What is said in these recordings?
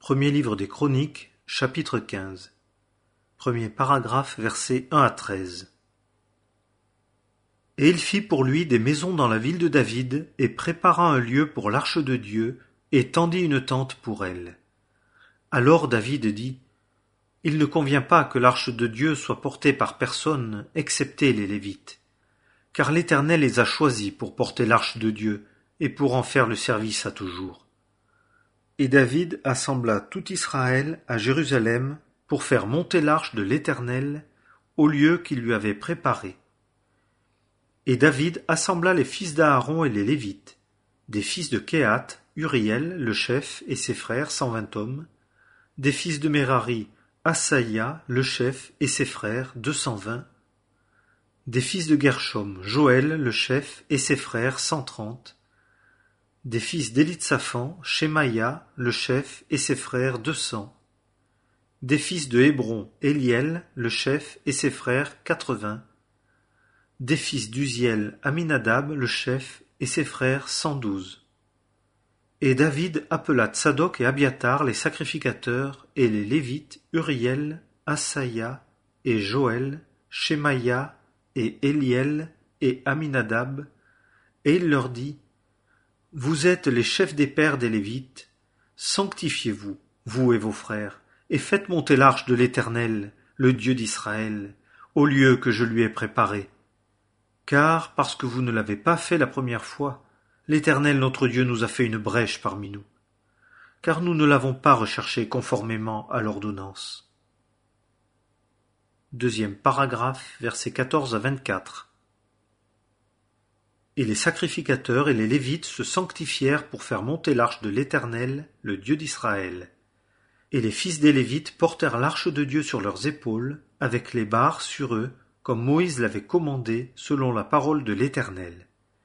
Premier livre des Chroniques, chapitre 15. Premier paragraphe, versets 1 à 13. Et il fit pour lui des maisons dans la ville de David, et prépara un lieu pour l'arche de Dieu, et tendit une tente pour elle. Alors David dit: Il ne convient pas que l'arche de Dieu soit portée par personne, excepté les Lévites. Car l'Éternel les a choisis pour porter l'arche de Dieu, et pour en faire le service à toujours. Et David assembla tout Israël à Jérusalem pour faire monter l'arche de l'Éternel au lieu qu'il lui avait préparé. Et David assembla les fils d'Aaron et les Lévites, des fils de Kehath, Uriel, le chef, et ses frères, 120 hommes, des fils de Merari, Asaïa, le chef, et ses frères, 220, des fils de Gershom, Joël, le chef, et ses frères, 130, des fils d'Élitsaphan, Shemaïa, le chef, et ses frères, 200, des fils de Hébron, Éliel, le chef, et ses frères, 80, des fils d'Uziel, Aminadab, le chef, et ses frères, 112. Et David appela Tsadok et Abiatar, les sacrificateurs, et les Lévites, Uriel, Asaïa, et Joël, Shemaïa, et Éliel, et Aminadab, et il leur dit: Vous êtes les chefs des pères des Lévites, sanctifiez-vous, vous et vos frères, et faites monter l'arche de l'Éternel, le Dieu d'Israël, au lieu que je lui ai préparé. Car, parce que vous ne l'avez pas fait la première fois, l'Éternel notre Dieu nous a fait une brèche parmi nous, car nous ne l'avons pas recherché conformément à l'ordonnance. Deuxième paragraphe, versets 14 à 24. Et les sacrificateurs et les Lévites se sanctifièrent pour faire monter l'arche de l'Éternel, le Dieu d'Israël. Et les fils des Lévites portèrent l'arche de Dieu sur leurs épaules, avec les barres sur eux, comme Moïse l'avait commandé selon la parole de l'Éternel.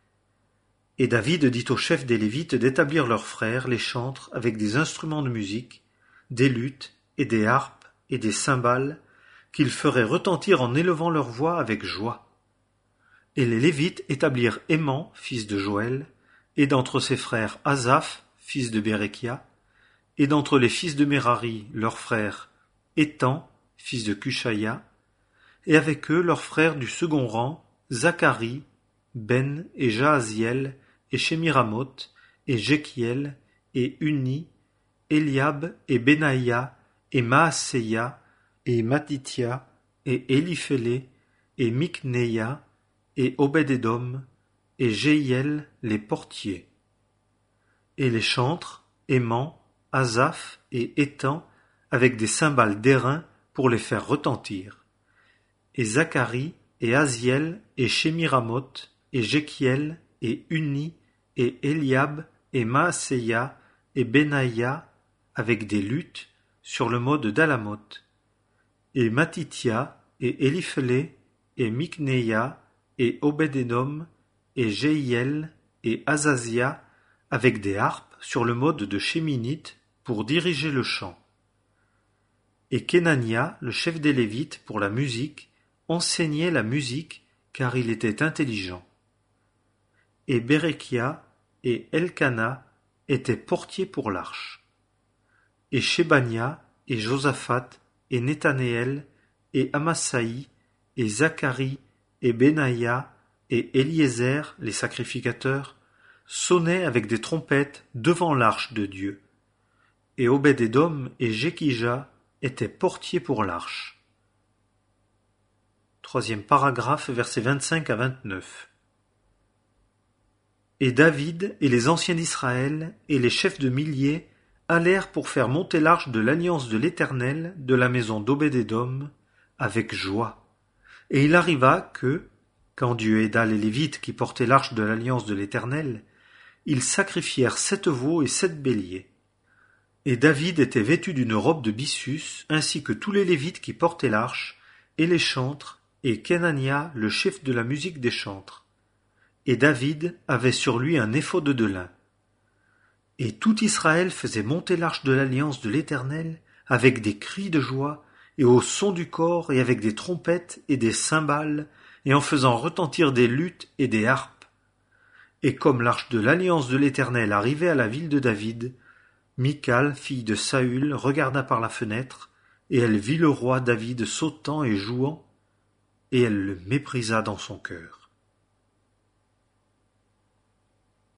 Et David dit aux chefs des Lévites d'établir leurs frères, les chantres, avec des instruments de musique, des luths et des harpes et des cymbales, qu'ils feraient retentir en élevant leur voix avec joie. Et les Lévites établirent Héman, fils de Joël, et d'entre ses frères Asaph, fils de Bérekia, et d'entre les fils de Merari, leurs frères Étan, fils de Cushaya, et avec eux leurs frères du second rang, Zacharie, Ben et Jaaziel, et Shemiramoth, et Jekiel, et Uni, Eliab et Benaïa, et Maaseia, et Matithia, et Éliphélé, et Mikneia, et Obed-Édom, et Jéhiel, les portiers. Et les chantres, Héman, Asaph et Étan, avec des cymbales d'airain pour les faire retentir. Et Zacharie, et Aziel, et Shemiramoth, et Jekiel, et Uni, et Eliab, et Maaseia, et Benaïa, avec des luths, sur le mode d'Alamoth. Et Matithia, et Éliphélé, et Mikneia, et Obed-Édom, et Jéhiel, et Azazia, avec des harpes sur le mode de Sheminith, pour diriger le chant. Et Kenania, le chef des Lévites, pour la musique, enseignait la musique, car il était intelligent. Et Bérekia et Elkana étaient portiers pour l'arche. Et Shebania, et Josaphat, et Nethanéel, et Amasaï, et Zacharie, et Benaïa, et Eliezer, les sacrificateurs, sonnaient avec des trompettes devant l'arche de Dieu. Et Obed-Édom et Jékija étaient portiers pour l'arche. Troisième paragraphe, versets 25 à 29. Et David et les anciens d'Israël et les chefs de milliers allèrent pour faire monter l'arche de l'alliance de l'Éternel de la maison d'Obed-Édom avec joie. Et il arriva que, quand Dieu aida les Lévites qui portaient l'arche de l'alliance de l'Éternel, ils sacrifièrent 7 veaux et 7 béliers. Et David était vêtu d'une robe de byssus, ainsi que tous les Lévites qui portaient l'arche, et les chantres, et Kenania, le chef de la musique des chantres. Et David avait sur lui un éphod de lin. Et tout Israël faisait monter l'arche de l'alliance de l'Éternel, avec des cris de joie, et au son du cor, et avec des trompettes et des cymbales, et en faisant retentir des luths et des harpes. Et comme l'arche de l'alliance de l'Éternel arrivait à la ville de David, Michal, fille de Saül, regarda par la fenêtre, et elle vit le roi David sautant et jouant, et elle le méprisa dans son cœur.